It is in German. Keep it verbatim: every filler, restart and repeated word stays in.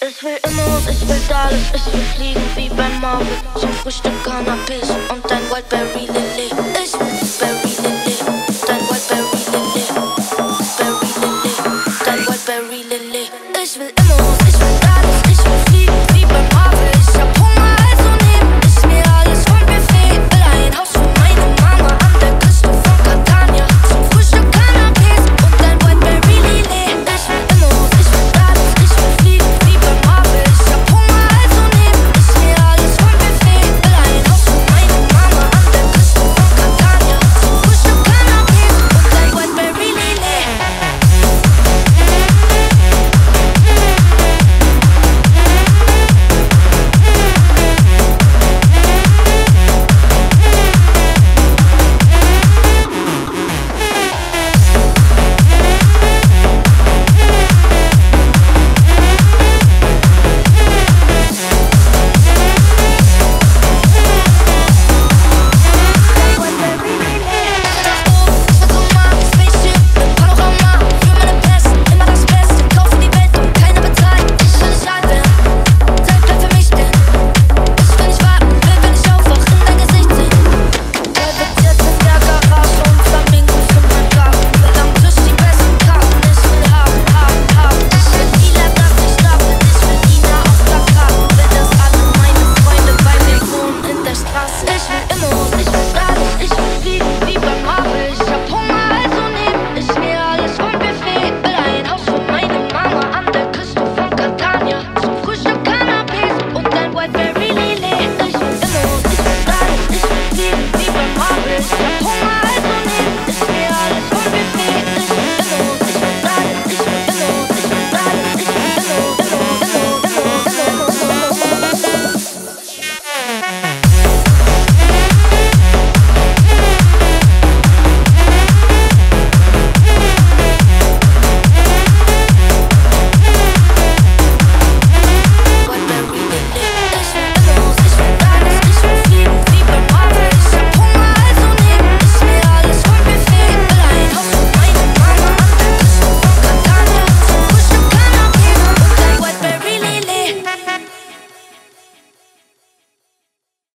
Ich will immer und ich will alles, ich will fliegen wie beim Marvel. Zum Frühstück Cannabis und dein Wildberry Lilly. Ich will Berry Lilly, dein Wildberry Lilly. Berry Lilly, dein Wildberry Lilly. Ich will immer und ich will alles, ich